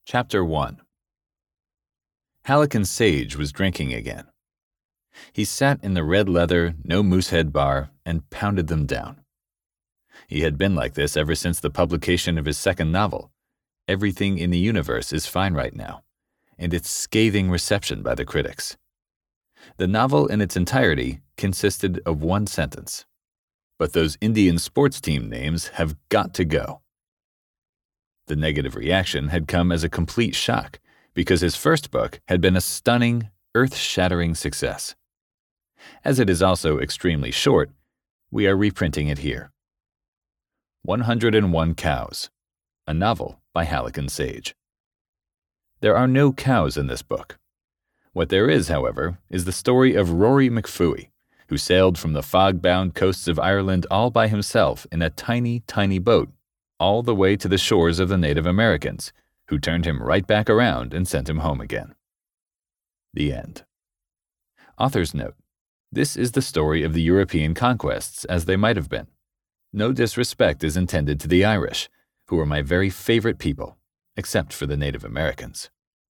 Chapter 1. Hallican Sage was drinking again. He sat in the red leather, no moosehead bar and pounded them down. He had been like this ever since the publication of his second novel, Everything in the Universe is Fine Right Now, and its scathing reception by the critics. The novel in its entirety consisted of one sentence: "But those Indian sports team names have got to go." The negative reaction had come as a complete shock, because his first book had been a stunning, earth-shattering success. As it is also extremely short, we are reprinting it here. 101 Cows, a novel by Hallican Sage. There are no cows in this book. What there is, however, is the story of Rory McPhooey, who sailed from the fog-bound coasts of Ireland all by himself in a tiny, tiny boat, all the way to the shores of the Native Americans, who turned him right back around and sent him home again. The end. Author's note: this is the story of the European conquests as they might have been. No disrespect is intended to the Irish, who are my very favorite people, except for the Native Americans.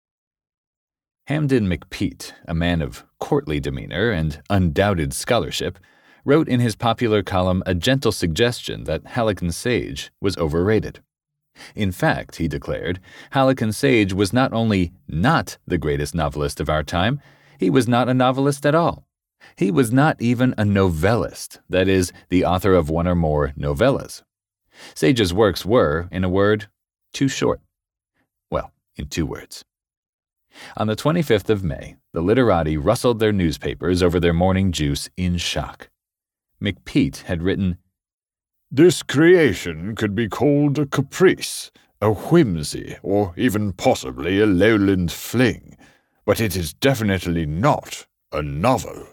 Hamden McPeat, a man of courtly demeanor and undoubted scholarship, wrote in his popular column a gentle suggestion that Hallican Sage was overrated. In fact, he declared, Hallican Sage was not only not the greatest novelist of our time, he was not a novelist at all. He was not even a novellist, that is, the author of one or more novellas. Sage's works were, in a word, too short. Well, in 2 words. On the 25th of May, the literati rustled their newspapers over their morning juice in shock. McPeat had written, "This creation could be called a caprice, a whimsy, or even possibly a lowland fling, but it is definitely not a novel."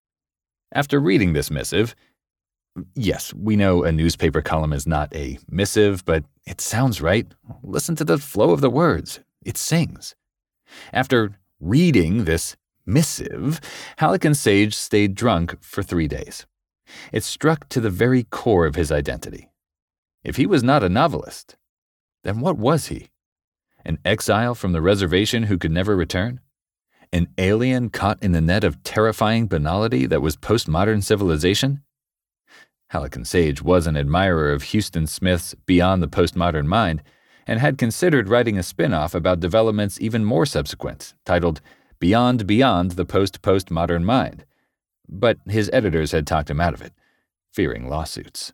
After reading this missive, yes, we know a newspaper column is not a missive, but it sounds right. Listen to the flow of the words. It sings. After reading this missive, Hallican Sage stayed drunk for 3 days. It struck to the very core of his identity. If he was not a novelist, then what was he? An exile from the reservation who could never return? An alien caught in the net of terrifying banality that was postmodern civilization? Hallican Sage was an admirer of Huston Smith's Beyond the Postmodern Mind, and had considered writing a spin-off about developments even more subsequent, titled Beyond the Postmodern Mind. But his editors had talked him out of it, fearing lawsuits.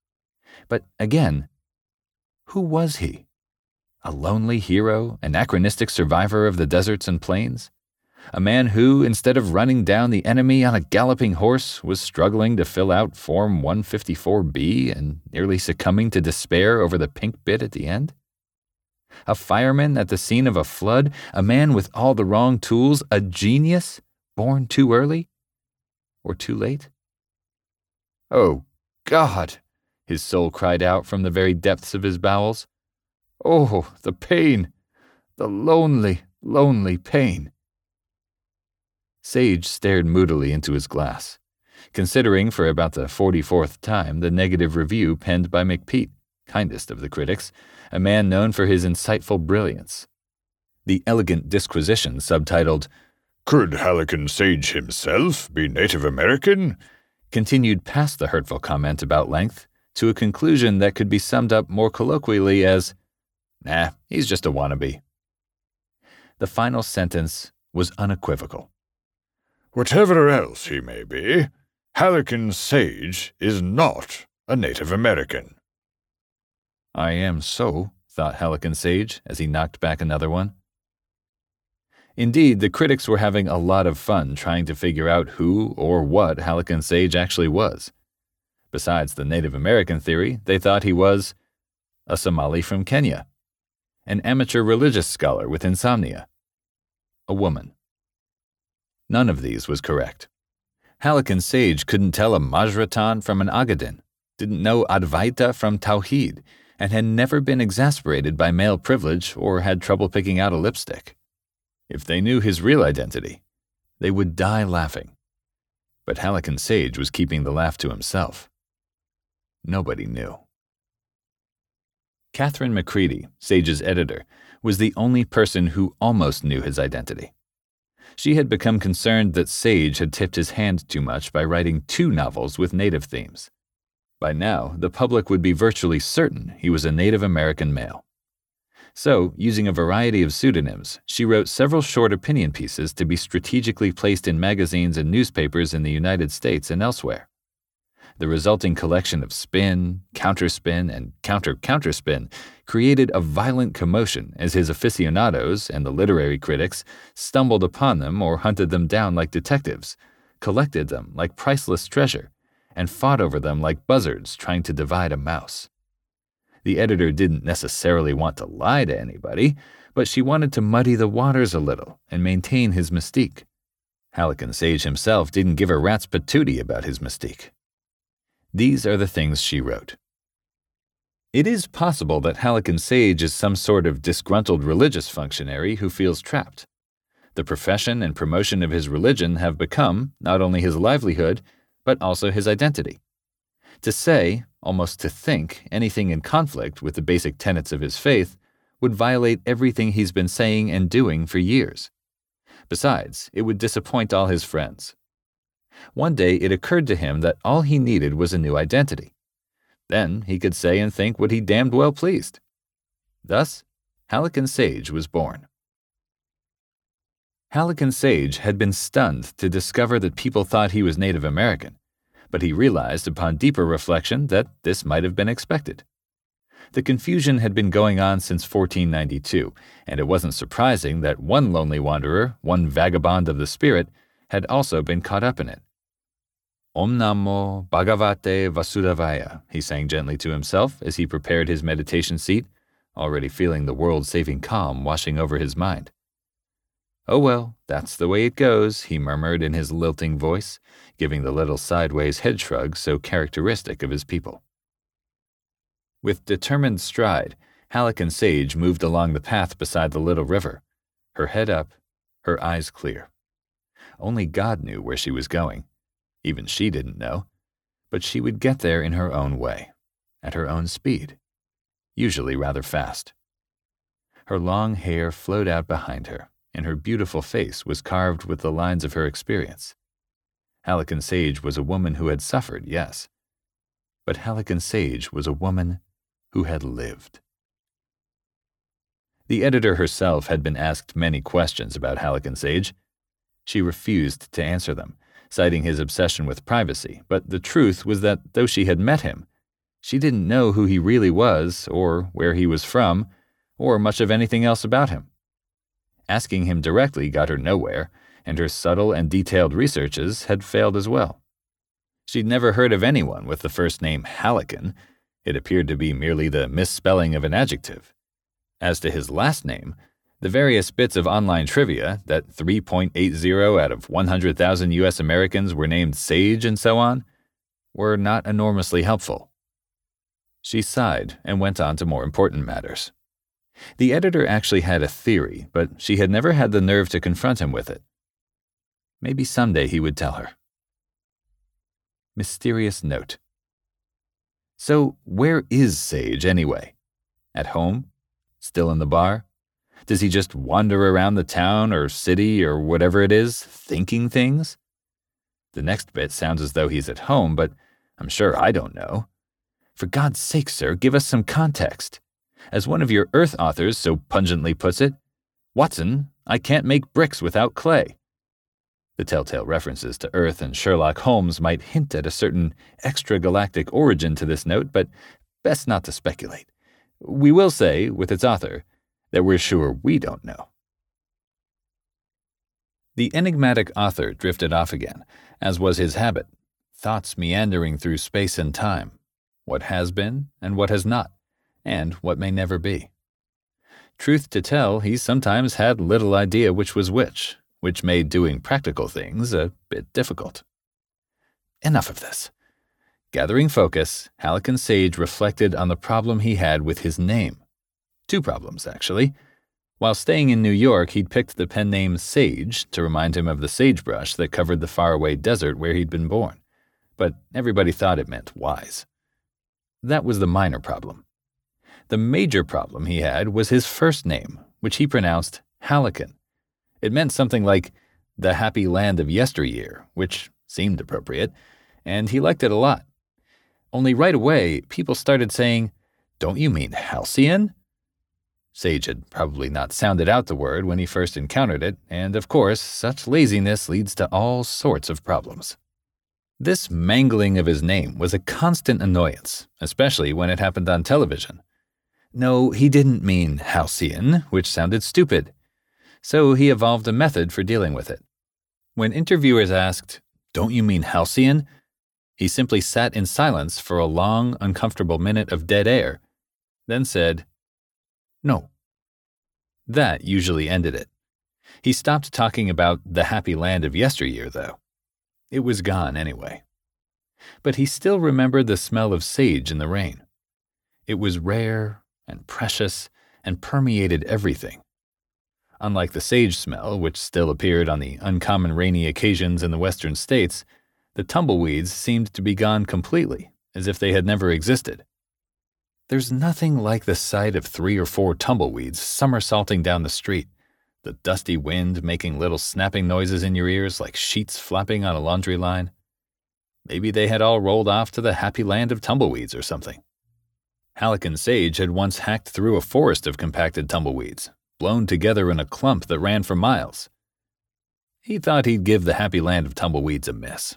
But again, who was he? A lonely hero, anachronistic survivor of the deserts and plains? A man who, instead of running down the enemy on a galloping horse, was struggling to fill out Form 154B and nearly succumbing to despair over the pink bit at the end? A fireman at the scene of a flood, a man with all the wrong tools, a genius, born too early? Or too late? "Oh, God!" his soul cried out from the very depths of his bowels. "Oh, the pain! The lonely, lonely pain!" Sage stared moodily into his glass, considering for about the 44th time the negative review penned by McPeat, kindest of the critics, a man known for his insightful brilliance. The elegant disquisition subtitled, "Could Hallican Sage himself be Native American?" continued past the hurtful comment about length to a conclusion that could be summed up more colloquially as, "Nah, he's just a wannabe." The final sentence was unequivocal. "Whatever else he may be, Hallican Sage is not a Native American." "I am so," thought Hallican Sage as he knocked back another one. Indeed, the critics were having a lot of fun trying to figure out who or what Hallican Sage actually was. Besides the Native American theory, they thought he was a Somali from Kenya, an amateur religious scholar with insomnia, a woman. None of these was correct. Hallican Sage couldn't tell a Majratan from an Agaden, didn't know Advaita from Tawhid, and had never been exasperated by male privilege or had trouble picking out a lipstick. If they knew his real identity, they would die laughing. But Hallican Sage was keeping the laugh to himself. Nobody knew. Catherine McCready, Sage's editor, was the only person who almost knew his identity. She had become concerned that Sage had tipped his hand too much by writing 2 novels with Native themes. By now, the public would be virtually certain he was a Native American male. So, using a variety of pseudonyms, she wrote several short opinion pieces to be strategically placed in magazines and newspapers in the United States and elsewhere. The resulting collection of spin, counterspin, and counter-counterspin created a violent commotion as his aficionados and the literary critics stumbled upon them or hunted them down like detectives, collected them like priceless treasure, and fought over them like buzzards trying to divide a mouse. The editor didn't necessarily want to lie to anybody, but she wanted to muddy the waters a little and maintain his mystique. Halligan Sage himself didn't give a rat's patootie about his mystique. These are the things she wrote. It is possible that Halligan Sage is some sort of disgruntled religious functionary who feels trapped. The profession and promotion of his religion have become not only his livelihood, but also his identity. To say, almost to think, anything in conflict with the basic tenets of his faith would violate everything he's been saying and doing for years. Besides, it would disappoint all his friends. One day it occurred to him that all he needed was a new identity. Then he could say and think what he damned well pleased. Thus, Halligan Sage was born. Halligan Sage had been stunned to discover that people thought he was Native American, but he realized upon deeper reflection that this might have been expected. The confusion had been going on since 1492, and it wasn't surprising that one lonely wanderer, one vagabond of the spirit, had also been caught up in it. Om Namo Bhagavate Vasudevaya, he sang gently to himself as he prepared his meditation seat, already feeling the world-saving calm washing over his mind. Oh well, that's the way it goes, he murmured in his lilting voice, giving the little sideways head shrug so characteristic of his people. With determined stride, Halligan Sage moved along the path beside the little river, her head up, her eyes clear. Only God knew where she was going. Even she didn't know. But she would get there in her own way, at her own speed, usually rather fast. Her long hair flowed out behind her, and her beautiful face was carved with the lines of her experience. Halligan Sage was a woman who had suffered, yes. But Halligan Sage was a woman who had lived. The editor herself had been asked many questions about Halligan Sage. She refused to answer them, citing his obsession with privacy, but the truth was that though she had met him, she didn't know who he really was, or where he was from, or much of anything else about him. Asking him directly got her nowhere, and her subtle and detailed researches had failed as well. She'd never heard of anyone with the first name Halligan. It appeared to be merely the misspelling of an adjective. As to his last name, the various bits of online trivia that 3.80 out of 100,000 U.S. Americans were named Sage and so on were not enormously helpful. She sighed and went on to more important matters. The editor actually had a theory, but she had never had the nerve to confront him with it. Maybe someday he would tell her. Mysterious note. So, where is Sage anyway? At home? Still in the bar? Does he just wander around the town or city or whatever it is, thinking things? The next bit sounds as though he's at home, but I'm sure I don't know. For God's sake, sir, give us some context. As one of your Earth authors so pungently puts it, Watson, I can't make bricks without clay. The telltale references to Earth and Sherlock Holmes might hint at a certain extragalactic origin to this note, but best not to speculate. We will say, with its author, that we're sure we don't know. The enigmatic author drifted off again, as was his habit, thoughts meandering through space and time, what has been and what has not, and what may never be. Truth to tell, he sometimes had little idea which was which made doing practical things a bit difficult. Enough of this. Gathering focus, Halligan Sage reflected on the problem he had with his name. Two problems, actually. While staying in New York, he'd picked the pen name Sage to remind him of the sagebrush that covered the faraway desert where he'd been born, but everybody thought it meant wise. That was the minor problem. The major problem he had was his first name, which he pronounced Hallican. It meant something like the happy land of yesteryear, which seemed appropriate, and he liked it a lot. Only right away, people started saying, "Don't you mean halcyon?" Sage had probably not sounded out the word when he first encountered it, and of course, such laziness leads to all sorts of problems. This mangling of his name was a constant annoyance, especially when it happened on television. No, he didn't mean halcyon, which sounded stupid. So he evolved a method for dealing with it. When interviewers asked, "Don't you mean halcyon?" he simply sat in silence for a long, uncomfortable minute of dead air, then said, "No." That usually ended it. He stopped talking about the happy land of yesteryear, though. It was gone anyway. But he still remembered the smell of sage in the rain. It was rare and precious and permeated everything. Unlike the sage smell, which still appeared on the uncommon rainy occasions in the western states, the tumbleweeds seemed to be gone completely, as if they had never existed. There's nothing like the sight of 3 or 4 tumbleweeds somersaulting down the street, the dusty wind making little snapping noises in your ears like sheets flapping on a laundry line. Maybe they had all rolled off to the happy land of tumbleweeds or something. Hallican Sage had once hacked through a forest of compacted tumbleweeds, blown together in a clump that ran for miles. He thought he'd give the happy land of tumbleweeds a miss.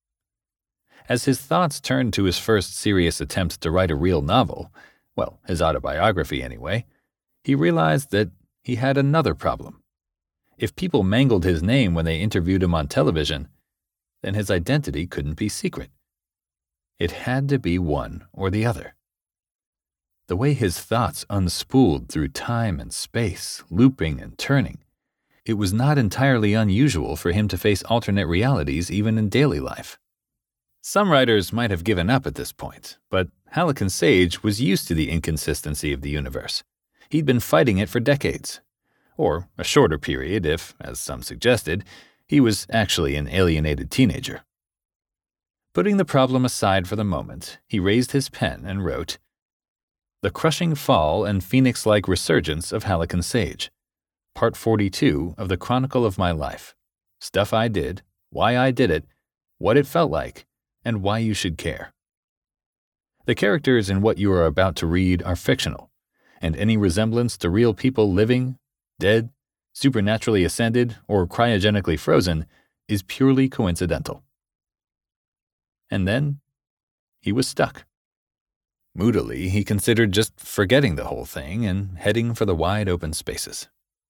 As his thoughts turned to his first serious attempt to write a real novel, well, his autobiography anyway, he realized that he had another problem. If people mangled his name when they interviewed him on television, then his identity couldn't be secret. It had to be one or the other. The way his thoughts unspooled through time and space, looping and turning, it was not entirely unusual for him to face alternate realities even in daily life. Some writers might have given up at this point, but Hallican Sage was used to the inconsistency of the universe. He'd been fighting it for decades. Or a shorter period if, as some suggested, he was actually an alienated teenager. Putting the problem aside for the moment, he raised his pen and wrote, "The Crushing Fall and Phoenix-like Resurgence of Hallican Sage. Part 42 of the Chronicle of My Life. Stuff I did, why I did it, what it felt like, and why you should care." The characters in what you are about to read are fictional, and any resemblance to real people living, dead, supernaturally ascended, or cryogenically frozen is purely coincidental. And then he was stuck. Moodily, he considered just forgetting the whole thing and heading for the wide open spaces.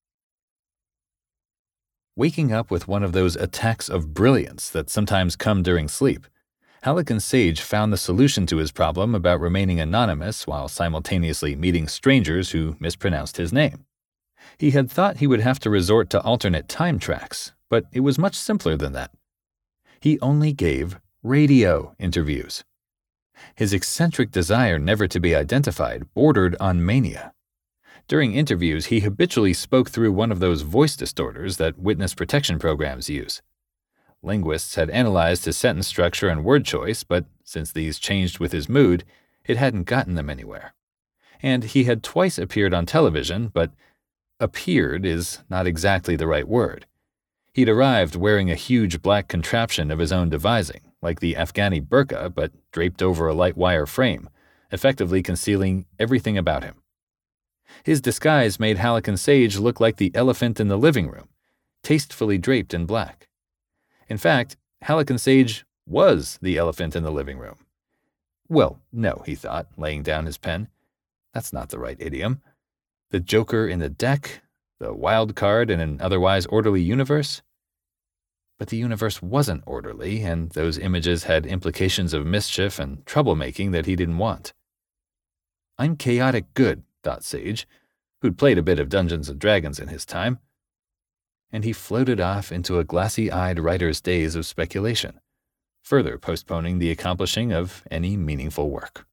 Waking up with one of those attacks of brilliance that sometimes come during sleep, Hallican Sage found the solution to his problem about remaining anonymous while simultaneously meeting strangers who mispronounced his name. He had thought he would have to resort to alternate time tracks, but it was much simpler than that. He only gave radio interviews. His eccentric desire never to be identified bordered on mania. During interviews, he habitually spoke through one of those voice distorters that witness protection programs use. Linguists had analyzed his sentence structure and word choice, but since these changed with his mood, it hadn't gotten them anywhere. And he had twice appeared on television, but appeared is not exactly the right word. He'd arrived wearing a huge black contraption of his own devising, like the Afghani burqa, but draped over a light wire frame, effectively concealing everything about him. His disguise made Hallican Sage look like the elephant in the living room, tastefully draped in black. In fact, Hallican Sage was the elephant in the living room. Well, no, he thought, laying down his pen. That's not the right idiom. The joker in the deck, the wild card in an otherwise orderly universe. But the universe wasn't orderly, and those images had implications of mischief and troublemaking that he didn't want. "I'm chaotic good," thought Sage, who'd played a bit of Dungeons & Dragons in his time. And he floated off into a glassy-eyed writer's daze of speculation, further postponing the accomplishing of any meaningful work.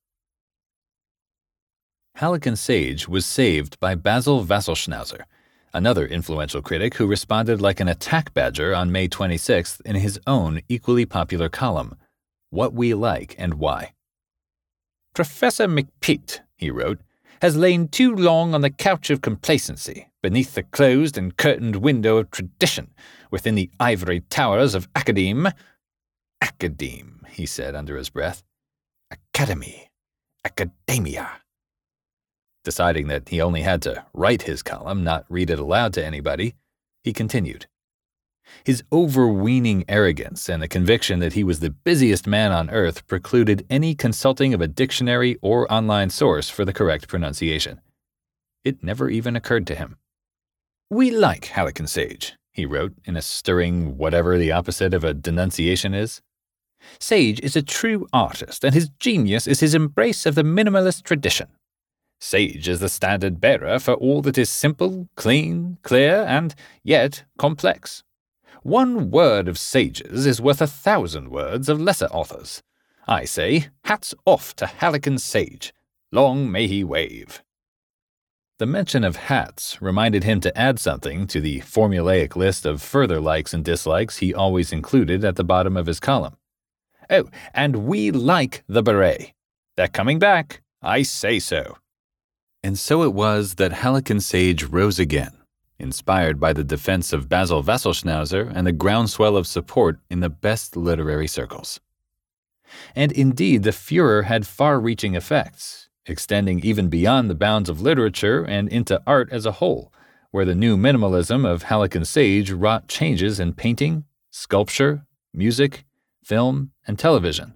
Hallican Sage was saved by Basil Wasselschnauzer, another influential critic who responded like an attack badger on May 26th in his own equally popular column, What We Like and Why. "Professor McPete," he wrote, has lain too long on the couch of complacency, beneath the closed and curtained window of tradition, within the ivory towers of academe. Academe, he said under his breath. Academy. Academia. Deciding that he only had to write his column, not read it aloud to anybody, he continued. His overweening arrogance and the conviction that he was the busiest man on earth precluded any consulting of a dictionary or online source for the correct pronunciation. It never even occurred to him. "We like Halleck and Sage," he wrote in a stirring whatever the opposite of a denunciation is. "Sage is a true artist, and his genius is his embrace of the minimalist tradition. Sage is the standard bearer for all that is simple, clean, clear, and yet complex. One word of Sage's is worth 1,000 words of lesser authors. I say, hats off to Halleck and Sage. Long may he wave." The mention of hats reminded him to add something to the formulaic list of further likes and dislikes he always included at the bottom of his column. "Oh, and we like the beret. They're coming back. I say so." And so it was that Halleck and Sage rose again, inspired by the defense of Basil Wasserschnauzer and the groundswell of support in the best literary circles. And indeed, the furor had far-reaching effects, extending even beyond the bounds of literature and into art as a whole, where the new minimalism of Halleck and Sage wrought changes in painting, sculpture, music, film, and television.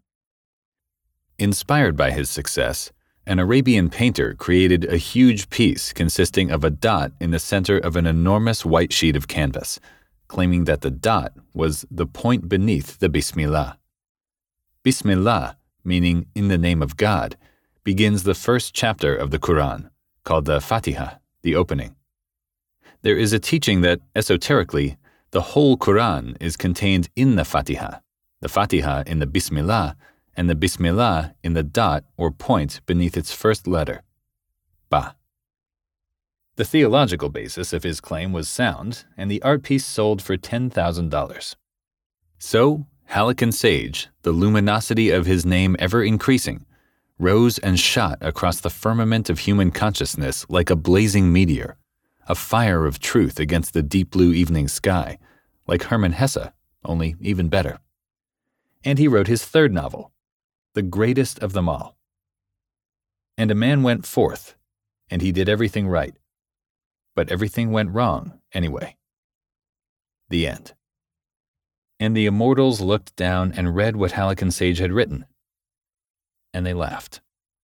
Inspired by his success, an Arabian painter created a huge piece consisting of a dot in the center of an enormous white sheet of canvas, claiming that the dot was the point beneath the Bismillah. Bismillah, meaning in the name of God, begins the first chapter of the Quran, called the Fatiha, the opening. There is a teaching that, esoterically, the whole Quran is contained in the Fatiha in the Bismillah, and the Bismillah in the dot or point beneath its first letter, Ba. The theological basis of his claim was sound, and the art piece sold for $10,000. So, Halleck and Sage, the luminosity of his name ever increasing, rose and shot across the firmament of human consciousness like a blazing meteor, a fire of truth against the deep blue evening sky, like Hermann Hesse, only even better. And he wrote his third novel, the greatest of them all. And a man went forth, and he did everything right. But everything went wrong anyway. The end. And the immortals looked down and read what Halleck and Sage had written. And they laughed.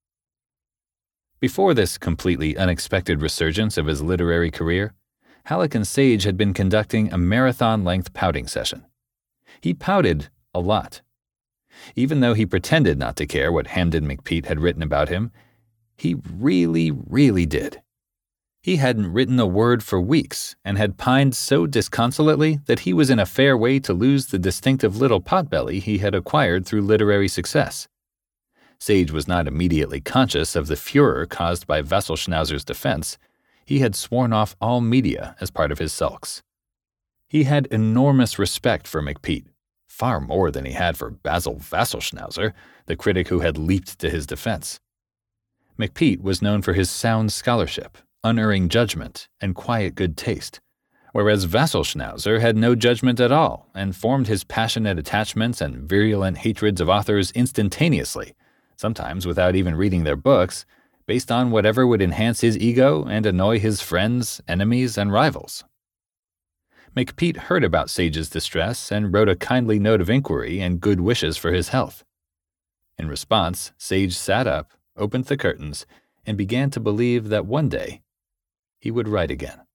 Before this completely unexpected resurgence of his literary career, Halleck and Sage had been conducting a marathon-length pouting session. He pouted a lot. Even though he pretended not to care what Hamden McPeat had written about him, he really, really did. He hadn't written a word for weeks and had pined so disconsolately that he was in a fair way to lose the distinctive little potbelly he had acquired through literary success. Sage was not immediately conscious of the furor caused by Wasserschnauzer's defense. He had sworn off all media as part of his sulks. He had enormous respect for McPeat, far more than he had for Basil Wasserschnauzer, the critic who had leaped to his defense. McPeat was known for his sound scholarship, unerring judgment, and quiet good taste, whereas Wasserschnauzer had no judgment at all and formed his passionate attachments and virulent hatreds of authors instantaneously, sometimes without even reading their books, based on whatever would enhance his ego and annoy his friends, enemies, and rivals. McPeat heard about Sage's distress and wrote a kindly note of inquiry and good wishes for his health. In response, Sage sat up, opened the curtains, and began to believe that one day he would write again.